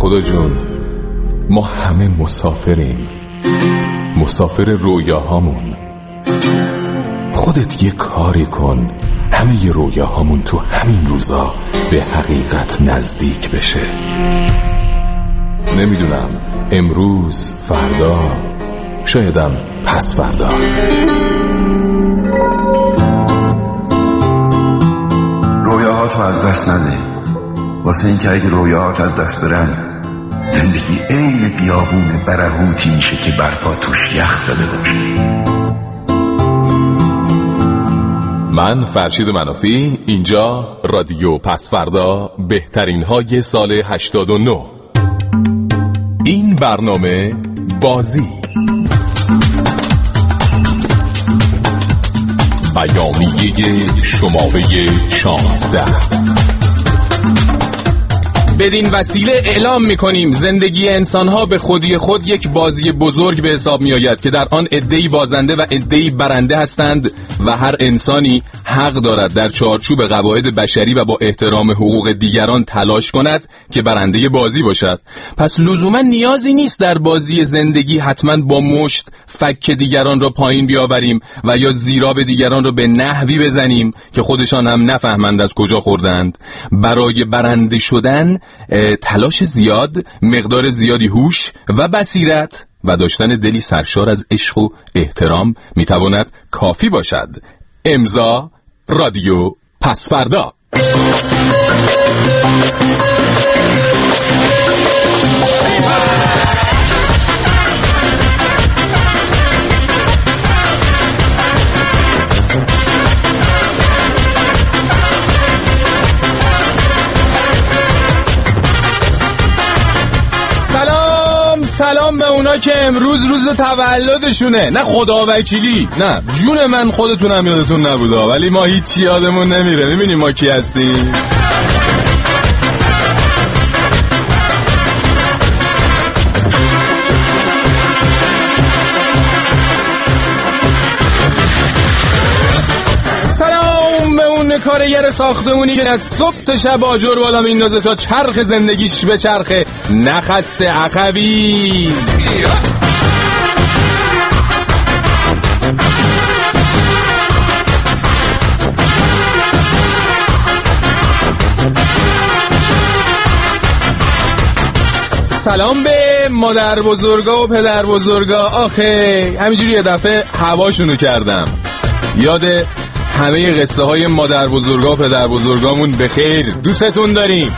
خدا جون، ما همه مسافریم، مسافر رویاهامون. خودت یه کاری کن همه ی رویاهامون تو همین روزا به حقیقت نزدیک بشه. نمیدونم امروز، فردا، شایدم پس فردا. رویاهاتو از دست نده، واسه این که اگه رویاهات از دست برن زندگی عین بیابون برهوتی میشه که برپا توش یخ زده باشه. من فرشید منافی، اینجا رادیو پسفردا، بهترین های سال 89. این برنامه بازی بیانیه شماره 16. بدین وسیله اعلام می‌کنیم زندگی انسان‌ها به خودی خود یک بازی بزرگ به حساب می‌آید که در آن عده‌ای بازنده و عده‌ای برنده هستند و هر انسانی حق دارد در چارچوب قواعد بشری و با احترام حقوق دیگران تلاش کند که برنده بازی باشد. پس لزوما نیازی نیست در بازی زندگی حتما با مشت فک دیگران را پایین بیاوریم و یا زیراب دیگران را به نحوی بزنیم که خودشان هم نفهمند از کجا خوردند. برای برنده شدن تلاش زیاد، مقدار زیادی هوش و بصیرت و داشتن دلی سرشار از عشق و احترام میتواند کافی باشد. امضا رادیو پسفردا. سلام به اونا که امروز روز تولدشونه. نه خدا وکیلی، نه جون من، خودتونم یادتون نبوده ولی ما هیچی یادمون نمیره. میبینیم ما کی هستیم؟ کارگر ساختمونی که از صبح تا شب آجر بالا میندازه تا چرخ زندگیش به چرخه، نخسته عقبی. سلام به مادر بزرگا و پدر بزرگا. آخه همینجوری یه دفعه هواشونو کردم. یاد همه قصه های مادر بزرگا و پدر بزرگامون بخیر. دوستتون داریم.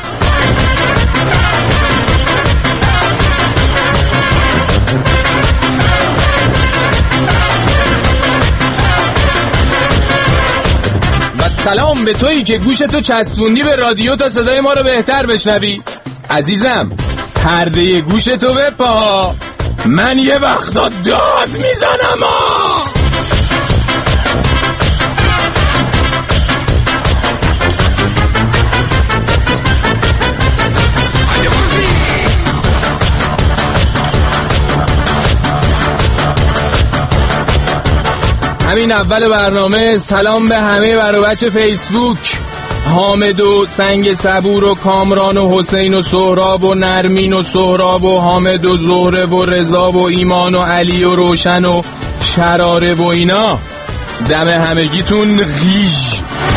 و سلام به تویی که گوشتو چسبوندی به رادیو تا صدای ما رو بهتر بشنوی. عزیزم پرده گوشتو بپا، من یه وقتا داد میزنم. همین اول برنامه سلام به همه برو بچه فیسبوک، حامد و سنگ صبور و کامران و حسین و سهراب و نرمین و سهراب و حامد و زهره و رضا و ایمان و علی و روشن و شراره و اینا. دم همگیتون غیژ.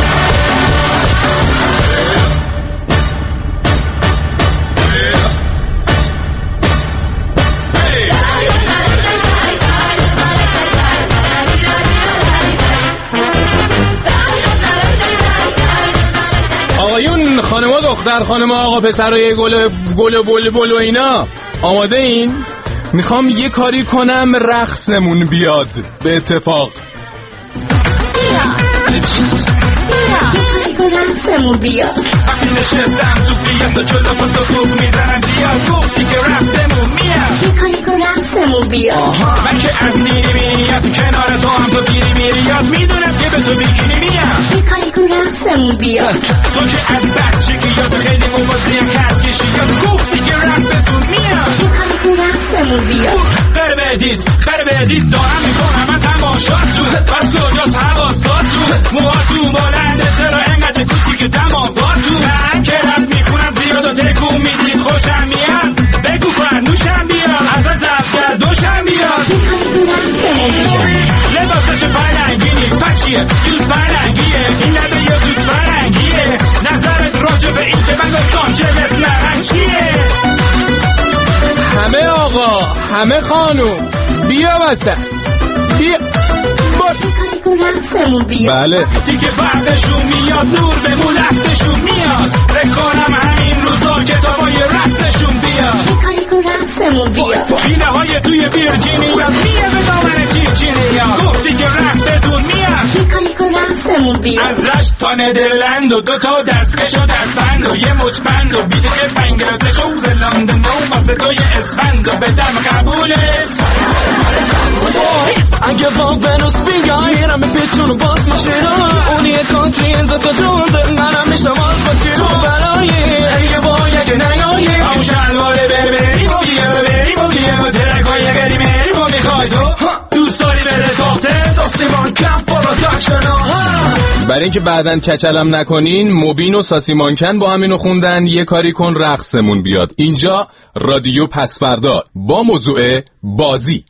خانم ها دختر خانم ها آقا پسرای گل بلبل و اینا آماده این؟ میخوام یه کاری کنم رقصمون بیاد به اتفاق. رقصمون بیاد. وقتی نشستم تو فیلم تا جلو پاسو خوب میزنم زیاد گفتی که رقصمون میاد. یه کاری کن رقصمون بیاد. من که از نیری میاد کنار تو هم تو دیری میری یاد میدونم که به تو بیکینی میاد. یه کاری کن رقصمون بیاد. تو که از بچگی یاد خیلی موازی هم کرد کشی یاد گفتی که رقصتون میاد. یه کاری کن رقصمون بیاد. بره بدید دارم میکنم من تماشاتون. پس کجاست حواساتون؟ موهاتون بلنده چرا انقدر کوچیک دماغاتون؟ من که رب میخونم زیاد و تکون میدید خوشم میاد. چیه؟ دوست فرنگیه این لبه یا دوست فرنگیه نظرت راجع به این که من گفتم چه نرنگ چیه؟ همه آقا همه خانوم بیا وسط بیا بله دیگه بعدشون میاد نور به مولختشون میاد بکنم همین روزا کتابای رقصشون بیاد اینه های توی ویرجینیا میه به دامن چیچینیا گفتی که رقصتون میاد از رشت تا ندرلند و 2 تا دستکش و دستبند و یه مچبند و بیلت بنگلادش و زلندن و واسه 2 اسفند و بدم قبولت اگه با ونوس بیای میرم به پیچون باز ماشین اونی کانتری انزا تا جونده منم میشم آز با چی تو بلایی اگه باید اگه نیایی او شلواره بربری بگیه و ترکای قریمری با میخوای تو دوست داری بره تاخته ساسیمان کف پروداکشن برای اینکه بعدن کچلم نکنین مبین و ساسیمانکن با همینو خوندن یه کاری کن رقصمون بیاد. اینجا رادیو پسفردا با موضوع بازی.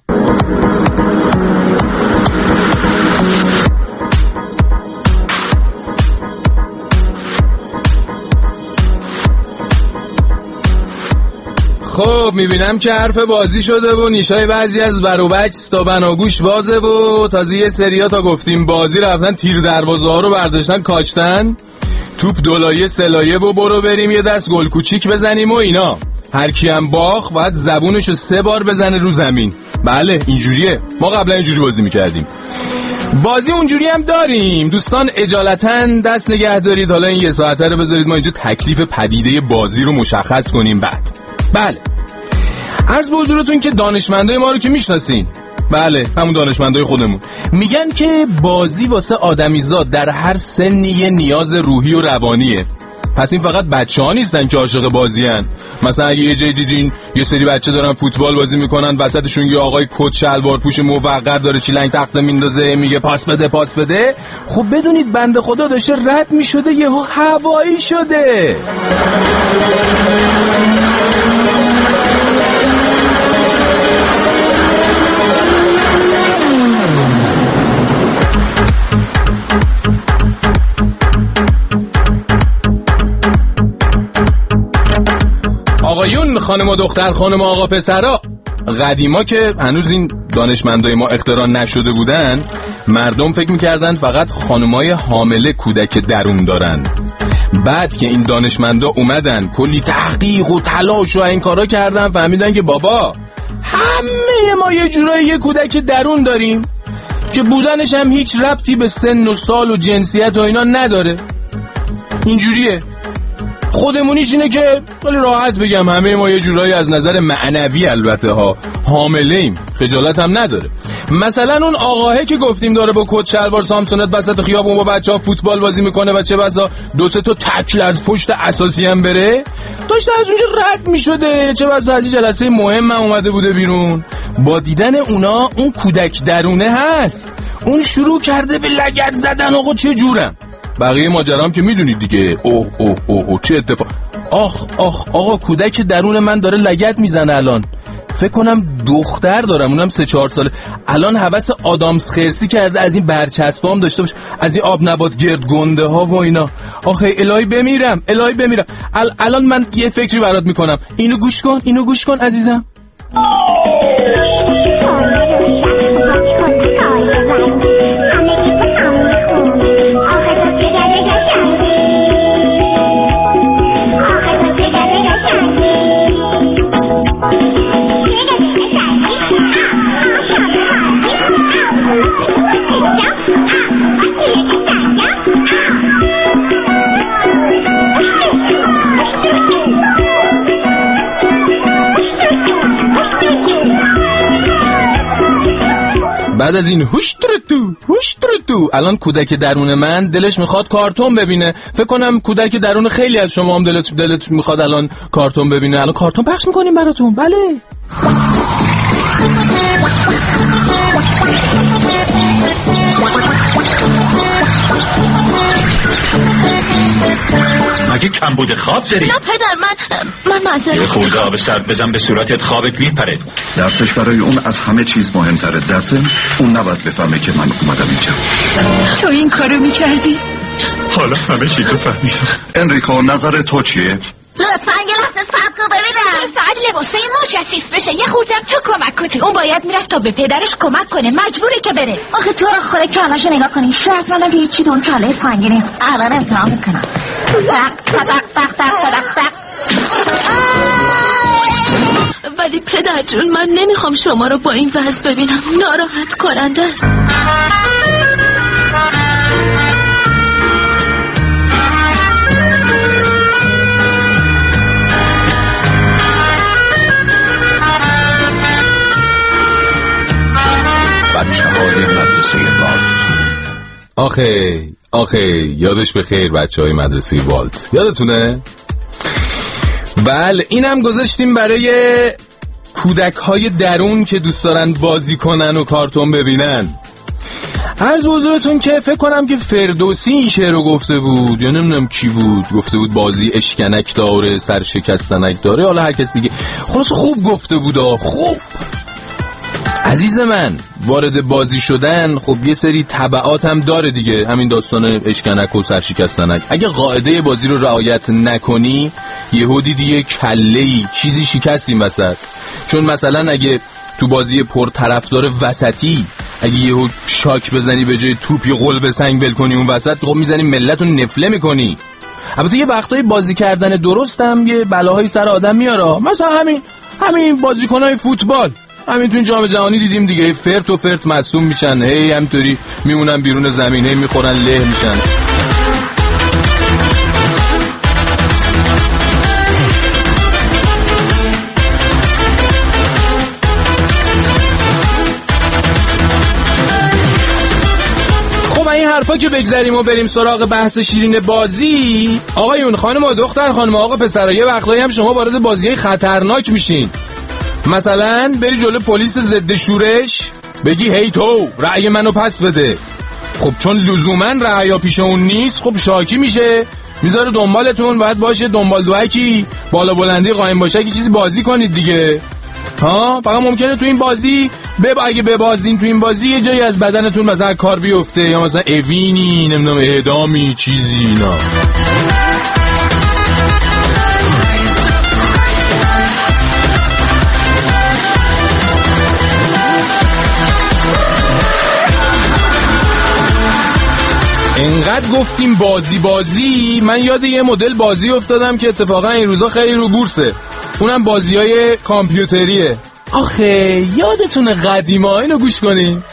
خب میبینم که حرف بازی شده و نیشای بعضی از بروبکس تا بناگوش بازه و تازه یه سریا تا گفتیم بازی رفتن تیر دروازه ها رو برداشتن کاشتن توپ دولایه سلایه و برو بریم یه دست گل کوچیک بزنیم و اینا. هر کی هم باخت باید زبونشو 3 بار بزنه رو زمین. بله اینجوریه، ما قبلا اینجوری بازی میکردیم. بازی اونجوری هم داریم دوستان، اجالتاً دست نگه دارید. حالا این 1 ساعته رو بذارید ما اینجا تکلیف پدیده بازی رو مشخص کنیم. بعد بله عرض به حضورتون که دانشمندای ما رو که میشناسین، بله همون دانشمندای خودمون، میگن که بازی واسه آدمیزاد در هر سنی یه نیاز روحی و روانیه. پس این فقط بچه‌ها نیستن که عاشق بازی‌ان. مثلا اگه یه جای دیدین یه سری بچه دارن فوتبال بازی میکنن وسطشون یه آقای کت شلوار پوش موقر داره چیلنگ تخته میندازه میگه پاس بده، خب بدونید بنده خدا داشته رد میشده یهو هوایی شده. آقایون، خانم و دختر، خانم و آقا پسرا، قدیما که هنوز این دانشمندای ما اختراع نشده بودن مردم فکر میکردن فقط خانمای حامله کودک درون دارن. بعد که این دانشمندا اومدن کلی تحقیق و تلاش و این کارا کردن فهمیدن که بابا همه ما یه جورایی یه کودک درون داریم که بودنش هم هیچ ربطی به سن و سال و جنسیت و اینا نداره. اینجوریه. خودمونیش اینه که خیلی راحت بگم همه ما یه جورایی از نظر معنوی البته ها حامله ایم، خجالت هم نداره. مثلا اون آقاهه که گفتیم داره با کت شلوار سامسونت وسط خیابون با بچه‌ها فوتبال بازی میکنه و چه بسا 2-3 تا تکل از پشت اساسی هم بره داشته از اونجا رد میشده، چه بسا از جلسه مهم اومده بوده بیرون. با دیدن اونا اون کودک درونه هست، اون شروع کرده به لگد زدن. آقا چه جورم؟ بقیه ماجرام که میدونید دیگه. اوه چه اتفاق. آخ آقا کودک درون من داره لگد میزنه. الان فکر کنم دختر دارم، اونم 3-4 ساله. الان هوس آدامس خرسی کرده از این برچسبام داشته باشه، از این آب نبات گرد گنده ها و اینا. آخه الهی بمیرم. الان من یه فکری برات میکنم. اینو گوش کن عزیزم. بعد از این هوش تو الان کودک درون من دلش میخواد کارتون ببینه. فکر کنم کودک درون خیلی از شما هم دلت میخواد الان کارتون ببینه. الان کارتون پخش میکنیم براتون. بله مگه کمبود خواب داری؟ نه پدر، من معذرت یه خورده آب سرد بزن به صورتت، خوابت میپره. درسش برای اون از همه چیز مهمتره. درسش اون نباید بفهمه که من اومدم اینجا. تو این کارو میکردی؟ حالا همه چی تو فهمیدم. انریکو نظر تو چیه؟ لطفاً یه لحظه صبر کن ببینم. فقط لباسای ما کثیف بشه، یه خورده تو کمک کنی. اون باید میرفت تا به پدرش کمک کنه، مجبوره که بره. آخه تو رو خدا کله‌شو نگاه کنی، شرط منم که هیچی دون کله سنگین نیست. الان امتحان میکنم. ولی پدر جون، من نمیخوام شما رو با این وضع ببینم، ناراحت کننده است. بچه‌های مدرسه والت. آخه یادش به خیر بچه‌های مدرسه والت. یادتونه؟ بله، اینم گذاشتیم برای کودک‌های درون که دوست دارن بازی کنن و کارتون ببینن. عرض حضورتون که فکر کنم که فردوسی این شعر رو گفته بود یا نمیدونم کی بود، گفته بود بازی اشکنک داره سر شکستنک داره، حالا هر کس دیگه. خلاص خوب گفته بود. خوب عزیز من، وارد بازی شدن خب یه سری تبعات هم داره دیگه، همین داستان اشکنک و سرشکستنک. اگه قاعده بازی رو رعایت نکنی یهو دیدی کله‌ای چیزی شکستیم وسط. چون مثلا اگه تو بازی پر طرفدار وسطی اگه یهو شاک بزنی به جای توپ یا قلب سنگ ول کنی اون وسط، خب میزنی ملت رو نفله میکنی. البته یه وقتایی بازی کردن درست هم یه بلاهای سر آدم میاره، مثلا همین بازیکنای فوتبال، همین تو این جام جهانی دیدیم دیگه، فرت و فرت مصدوم میشن، همینطوری میمونن بیرون زمین، میخورن له میشن. خب این حرفا که بگذاریم و بریم سراغ بحث شیرین بازی. آقایون، خانم و دختر، خانم آقا، پسرا، یه وقتایی هم شما وارد بازی‌های خطرناک میشین. مثلا بری جلو پلیس ضد شورش بگی هی تو رأی منو پس بده. خب چون لزوما رأی پیش اون نیست، خب شاکی میشه، میذاره دنبالتون، باید باشه دنبال دوکی بالا بلندی قایم باشه که چیزی بازی کنید دیگه. فقط ممکنه تو این بازی اگه ببازین تو این بازی یه جایی از بدنتون مثلا کار بیفته، یا مثلا اوینی، نمیدونم اعدامی، چیزی اینا. انقدر گفتیم بازی، من یاد یه مدل بازی افتادم که اتفاقا این روزا خیلی رو بورسه. اونم بازیای کامپیوتریه. آخه یادتونه قدیما؟ اینو گوش کنین.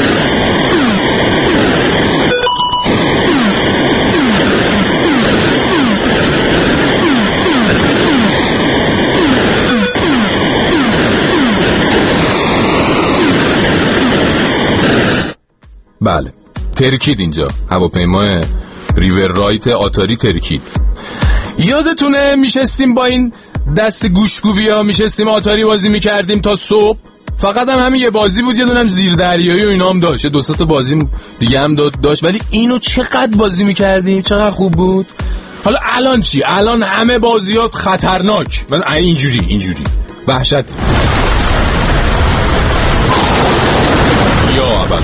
بله، ترکید اینجا هواپیمای ریور رایت آتاری ترکید. یادتونه میشستیم با این دست گوشگوبیا میشستیم آتاری بازی میکردیم تا صبح. فقط هم همین یه بازی بود، یه دونم زیر دریایی و اینا هم داشت، دو سه تا بازی دیگه هم داشت، ولی اینو چقدر بازی میکردیم، چقدر خوب بود. حالا الان چی؟ الان همه بازیات خطرناک، من اینجوری وحشت. یا ابدا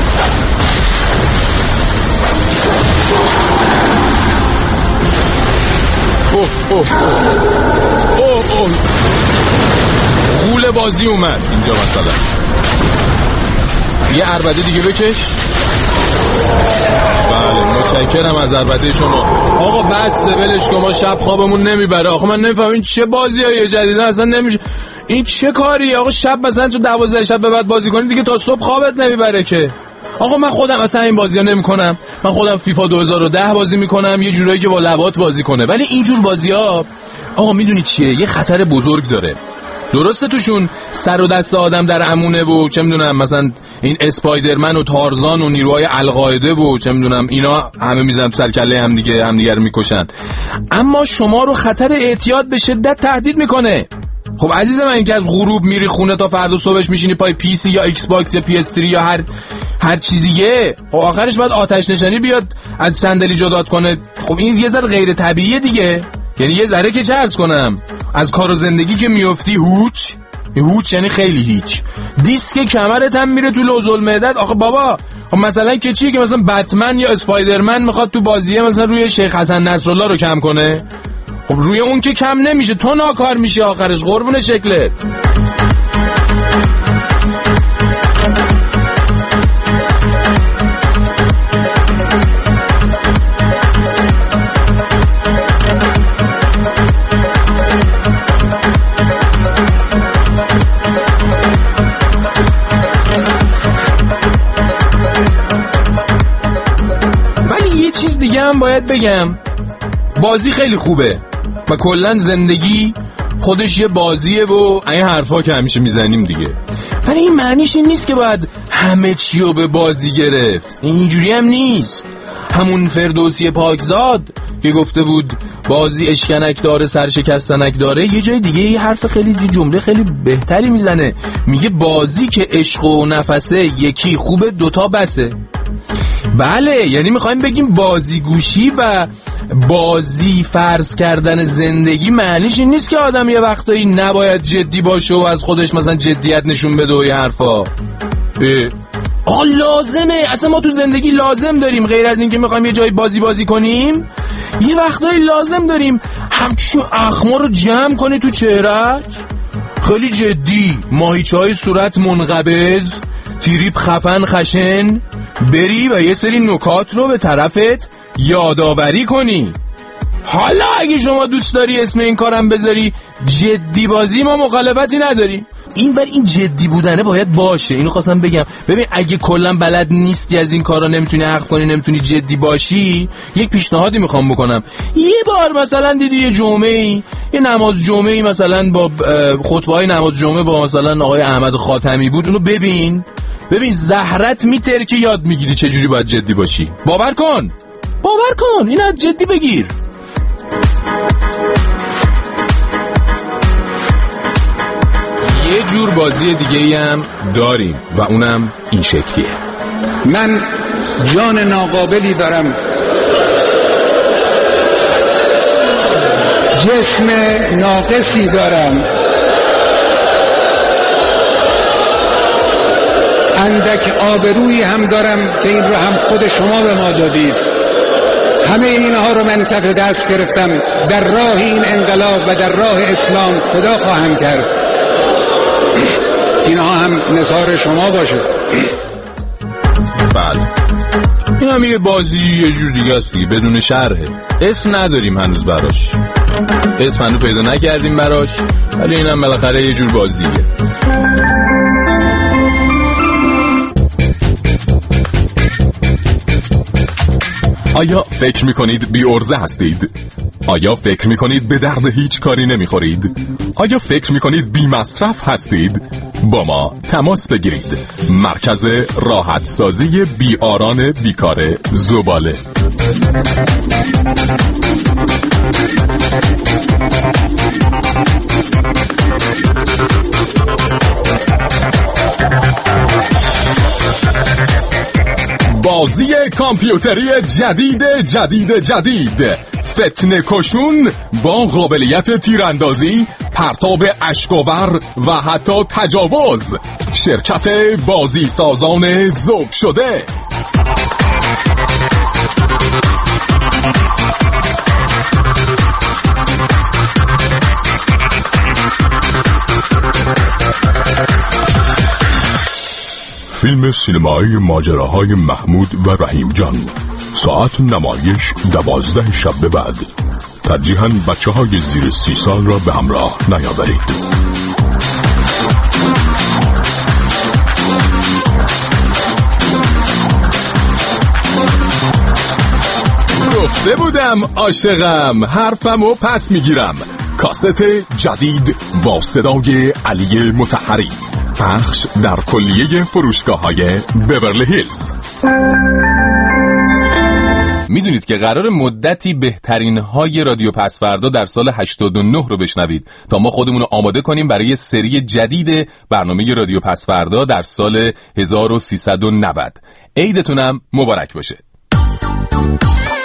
غول بازی اومد اینجا. مثلا یه عربده دیگه بکش. بله، متشکرم از عربده شما. آقا بس ولش کن، ما شب خوابمون نمیبره. آقا من نمیفهم این چه بازیای جدیده اصلا نمیشه. این چه کاری آقا؟ شب مثلا تو 12 شب به بعد بازی کنی دیگه تا صبح خوابت نمیبره که. آقا من خودم اصلا این بازی‌ها نمی‌کنم. من خودم فیفا 2010 بازی می‌کنم، یه جورایی که با لوات بازی کنه. ولی اینجور بازی‌ها آقا میدونی چیه؟ یه خطر بزرگ داره. درسته توشون سر و دست آدم در امونه و چه میدونم مثلا این اسپایدرمن و تارزان و نیروهای القاعده و چه میدونم اینا همه میزنن تو سر کله همدیگه رو میکشن. اما شما رو خطر اعتیاد به شدت تهدید میکنه. خب عزیز من، اینکه از غروب میری خونه تا فردا صبحش میشینی پای پی سی یا ایکس باکس یا پی اس 3 یا هر چیز دیگه، خب آخرش باید آتش نشانی بیاد از صندلی جدات کنه. خب این یه ذره غیر طبیعیه دیگه. یعنی یه ذره که چه عرض کنم، از کار و زندگی که میافتی هوچ یعنی خیلی هیچ. دیسک کمرت هم میره تو لوز المعدت. آخه بابا، خب مثلا که چیه که مثلا بتمن یا اسپایدرمن میخواد تو بازیه مثلا روی شیخ حسن نصرالله رو کم کنه؟ خب روی اون که کم نمیشه، تو ناکار میشه آخرش. قربون شکلت. ولی یه چیز دیگه هم باید بگم، بازی خیلی خوبه و کلن زندگی خودش یه بازیه و این حرفا که همیشه میزنیم دیگه. ولی این معنیش این نیست که باید همه چی رو به بازی گرفت. اینجوری هم نیست. همون فردوسی پاکزاد که گفته بود بازی اشکنک داره سرشکستنک داره، یه جای دیگه یه حرف خیلی جمله خیلی بهتری میزنه. میگه بازی که عشق و نفسه یکی خوبه دوتا بسه. بله، یعنی میخوایم بگیم بازیگوشی و بازی فرض کردن زندگی معنیش این نیست که آدم یه وقتایی نباید جدی باشه و از خودش مثلا جدیت نشون بده و یه حرفا. لازمه، اصلا ما تو زندگی لازم داریم، غیر از این که میخوایم یه جای بازی کنیم، یه وقتایی لازم داریم همچون اخما رو جمع کنی تو چهرت، خیلی جدی، ماهیچه‌های صورت منقبض، تیریب خفن خشن، بری و یه سری نکات رو به طرفت یادآوری کنی. حالا اگه شما دوست داری اسم این کارم بذاری جدی بازی، ما مخالفتی نداریم. این جدی بودنه باید باشه. اینو خواستم بگم. ببین اگه کلا بلد نیستی از این کارا، نمیتونی عقل کنی، نمیتونی جدی باشی، یک پیشنهادی میخوام بکنم. یه بار مثلا دیدی یه جمعه‌ای، یه نماز جمعه‌ای مثلا با خطبه‌های نماز جمعه با مثلا آقای احمد خاتمی بود، اونو ببین زهرت میترکه، یاد میگیری چجوری باید جدی باشی. باور کن اینو از جدی بگیر. یه جور بازی دیگه‌ای هم داریم و اونم این شکلیه. من جان ناقابلی دارم، جسم ناقصی دارم، اندک آبرویی هم دارم که این رو هم خود شما به ما دادید. همه اینها رو من کف دست گرفتم، در راه این انقلاب و در راه اسلام فدا خواهم کرد. اینها هم نثار شما باشه. بله، این هم یه بازی یه جور دیگه است دیگه، بدون شرحه. اسم نداریم هنوز براش، اسم هنوز پیدا نکردیم براش، ولی این هم بالاخره یه جور بازیه. آیا فکر میکنید بی ارزه هستید؟ آیا فکر میکنید به درد هیچ کاری نمیخورید؟ آیا فکر میکنید بی مصرف هستید؟ با ما تماس بگیرید. مرکز راحت سازی بیاران بیکار زباله. بازی کامپیوتری جدید فتنه کشون با قابلیت تیراندازی، پرتاب اشکاور و حتی تجاوز. شرکت بازی سازان ذوق شده. فیلم سینمایی ماجراهای محمود و رحیم جان، ساعت نمایش 12 شب به بعد. ترجیحاً بچه‌های زیر 30 سال را به همراه نیاورید. گفته بودم عاشقم، حرفمو پس میگیرم. کاست جدید با صدای علی مطهری، پخش در کلیه فروشگاه‌های بیورلی هیلز. میدونید که قرار مدتی بهترین های رادیو پسفردا در سال 89 رو بشنوید تا ما خودمون رو آماده کنیم برای سری جدید برنامه رادیو پسفردا در سال 1390. عیدتونم مبارک باشه.